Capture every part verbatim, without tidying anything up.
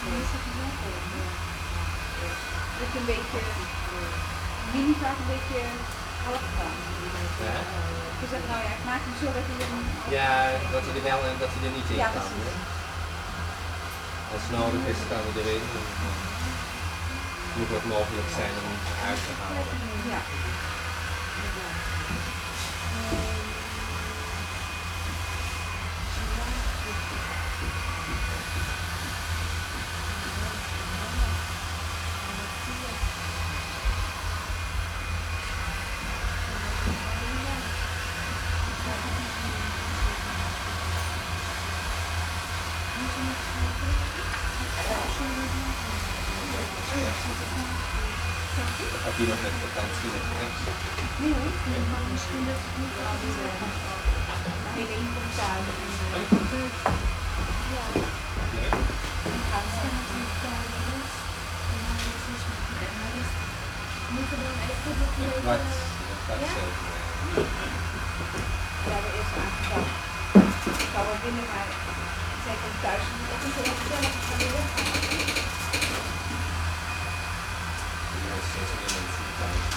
Dat je een beetje mini vaak een beetje half kan. Ja? Je zegt nou ja, ik maak hem zo dat hij er niet... Ja, dat hij er wel en dat hij er niet in Ja, kan. precies. Als het nodig is, kan hij erin. Het moet ook mogelijk zijn om het uit te halen. Ja. Heb je nog met vakantie met kerst? Nee hoor, maar misschien dat het niet al die hele inkomsten. Ja. Gaan ze natuurlijk thuis. Moeten we dan even nog Een kwart, een kwart zeven. Ja, we eerst aangedacht. Ik kan wel binnen, maar zeker thuis moet ik ook niet zo vertellen. Ik ga weer weg. Ja, steeds meer mensen thuis.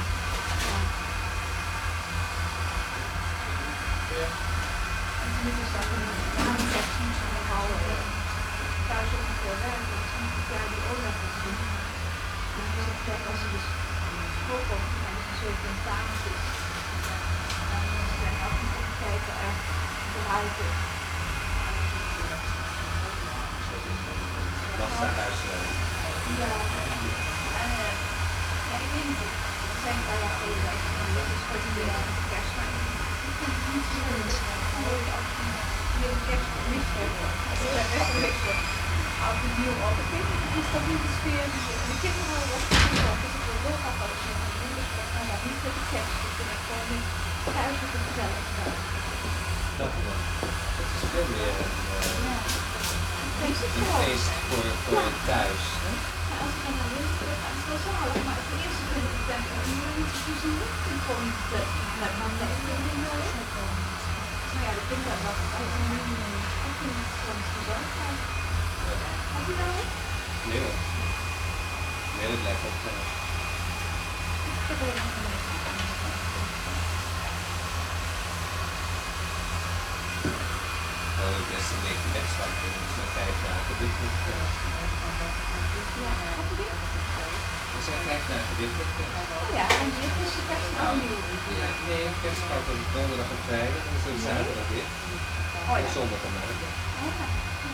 Ja. En toen is dat een aanzetting van een halve thuis ook nog veel werk. Dat is niet jaar die oorlog is doen. En dan zeg ik, kijk, als je dus school komt, dan is het zeven tentamen is. Dan zijn ook niet activiteiten echt bereiken. Lastig huis. Ja, en uh, ja, ik weet niet, het zijn een paar jaar geleden dat ik dat is voor die weer aan de kerst, maar ik vind het niet zo mooi als je een kerst gemist hebt. Als je daar best geweest wordt, oud en nieuw op. Ik weet niet, het is toch niet de sfeer die de kinderen hadden opgezocht. Dus ik wil heel graag dat je een moeders wordt, maar dat niet met de kerst. Ik vind het gewoon niet thuis op het gezellig staan. Dat wel. Het is veel meer een, uh, Denk je een zo? feest voor, voor je thuis. Maar als ik dan naar links ga, dan is het wel zo hard. Maar het eerste punt is denk ik, je moet niet zo zien. Ik vind het gewoon niet te met mijn leven in nodig. Nou ja, de kinderen dat ik ook niet meer. Ik vind het gewoon gezellig. Heb je dat ook? Nee hoor. Nee, dat lijkt ook uh, Ik heb er nog een wel het beste een beetje wegstappen. Dus na vijf dagen dit moet uh, Ja, heb je dit? we zijn vijf dagen dit moet uh, Oh ja, en dit is de kerst nou, opnieuw. ja, nee, kerst gaat op donderdag en vrijdag en dan is het zaterdag dit. Oh En ja. zondag en maandag. Oh ja.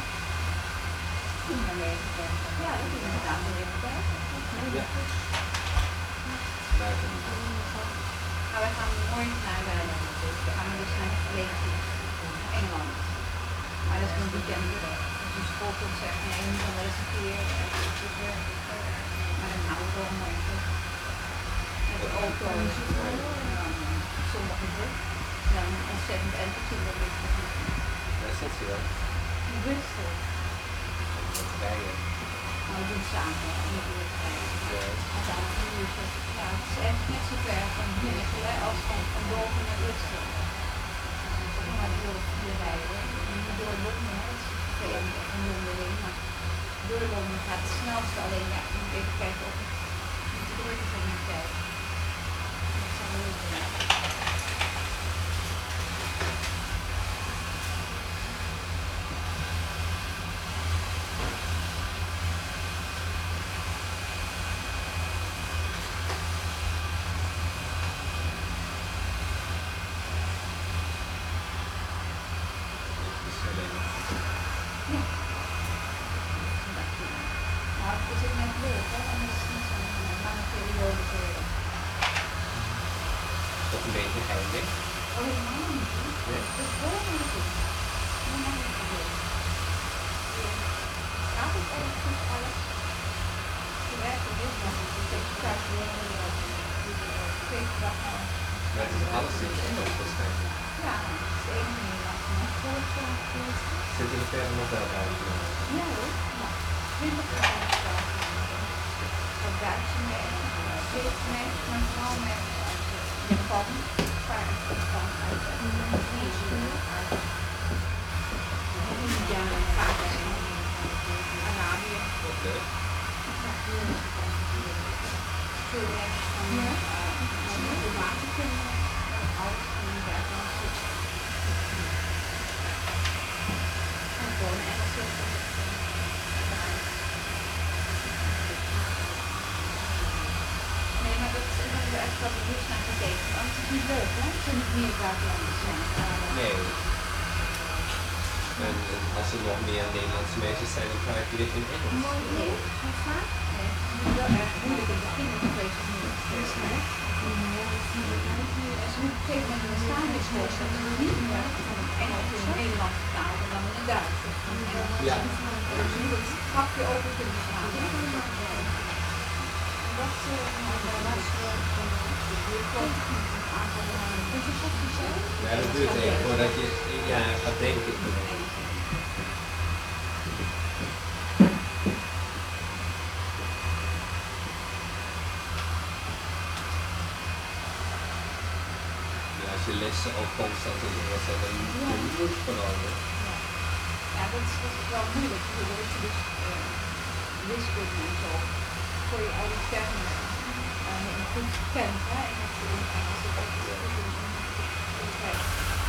Ja, dat is inderdaad een hele tijd. Ja. Buiten niet. Maar we gaan morgen naar de, we gaan we dus naar Engeland. Maar dat is een weekend. Dus een schoolconcert. Nee, je moet dan wel eens een keer. Maar dan gaan we gewoon morgen. Met de auto. En dan zondag is het. En dan een ontzettend entertje. Daar zit ze wel. In Bristol. Met rijden. Nou, we doen het samen. Niet door het rijden. Ja. Maar dan een uurtje. Ja, het is echt net zo ver van hier als van, van boven naar Bristol. Maar ik wil hier rijden. Niet door Londen, hè. Het is vervelend van Londen heen. Maar door Londen gaat het snelste. Alleen ja, ik moet even kijken of het de drukte van die tijd. Dat zou wel leuk zijn. Ja. Maar het is ook net leuk, hè? En het is niet zo'n lange periode geworden. Toch een beetje heilig. Oh, helemaal niet. Nee. Dat is helemaal niet goed. Helemaal niet goed. Gaat het eigenlijk goed, alles? Je werkt er heel lang. Ik heb het thuis weer twee dag al. Maar het is alles in het Engels waarschijnlijk. Ja, het is één Nederlands. Maar vorig jaar geweest. Zit er verder nog wel bij? Ja hoor. Ja. twintig jaar. Wat Duitse mensen, Zweedse mensen, maar vooral mensen uit Japan. Vaak uit Japan, uit Indonesië, uit India, Pakistan, Arabië. Veel werkers van uh, de waterkunde en alles van de buitenlandse. En gewoon Engelse. Nee, maar dat hebben we echt wel bewust naar gekeken. Want het is niet leuk, hè? Ze niet meer buitenlanders zijn. Nee. En, en als er nog meer Nederlandse meisjes zijn, dan krijg je dit in Engels. Nee, zo vaak? Nee, het is wel erg moeilijk in het begin geweest of niet. En ze moeten op een gegeven moment een stages voorstellen dat ze niet meer van het Engels in het Nederlands vertalen en dan in het Duits. Ja. Dus je moet het grapje over kunnen slaan. En dat was Ja, dat duurt even voordat je ja, gaat denken. Ja, als je lessen ook constant in Engels hebt, dan moet je veranderen. Ja, dat is, dat is wel moeilijk. Dat je dus uh, wiskunde en zo voor je oude termen uh, goed kent. Hè? Engels in Engels. Dat is goed in Engels.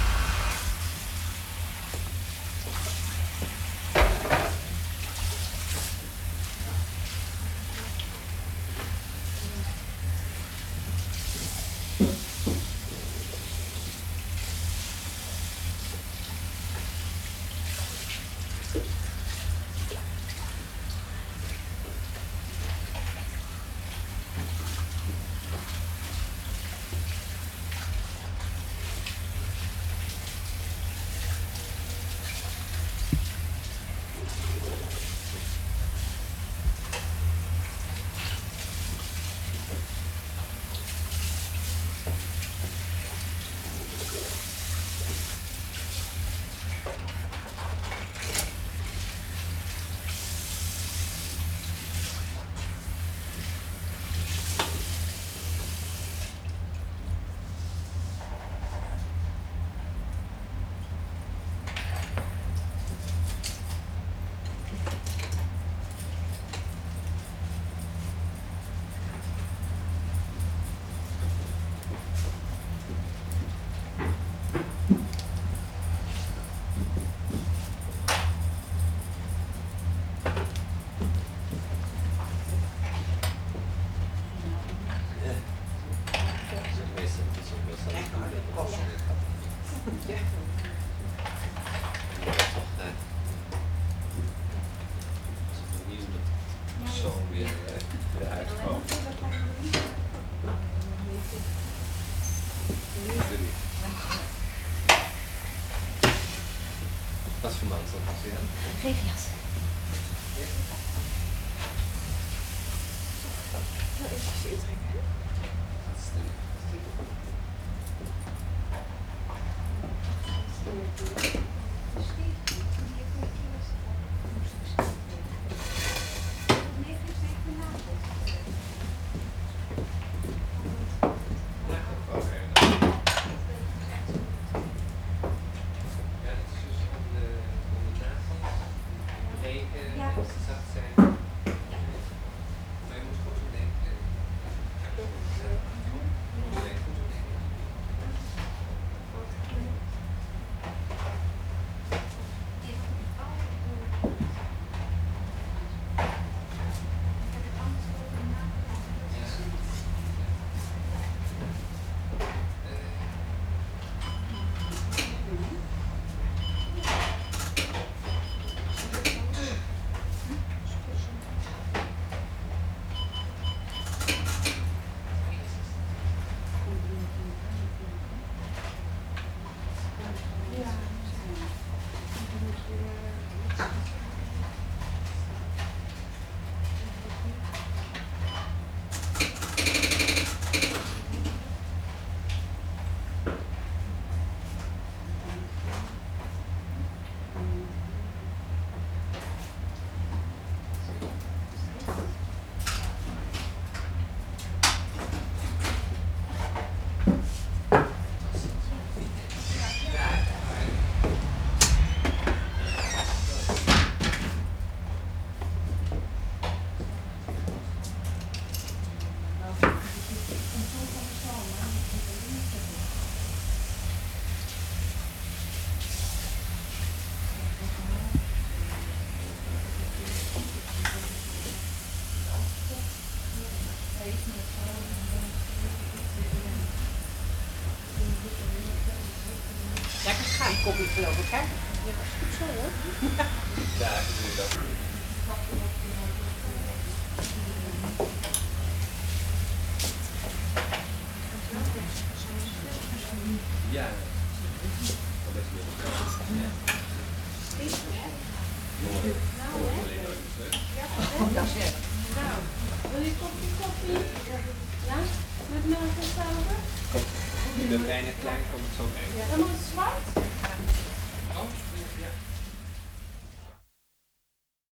Wat voor mantel had je dan? Regenjas. Zal ik even intrekken? Lekker schuim koffie geloof ik, hè? Ja, dat is goed zo hoor. Ja, ik doe dat. Ja. Dat is heel Dat is het. Nou, wil je kopje koffie? Ja? Met melk en suiker? Ik ben bijna klein, komt het zo mee. Dan moet het zwart? Oh, ja.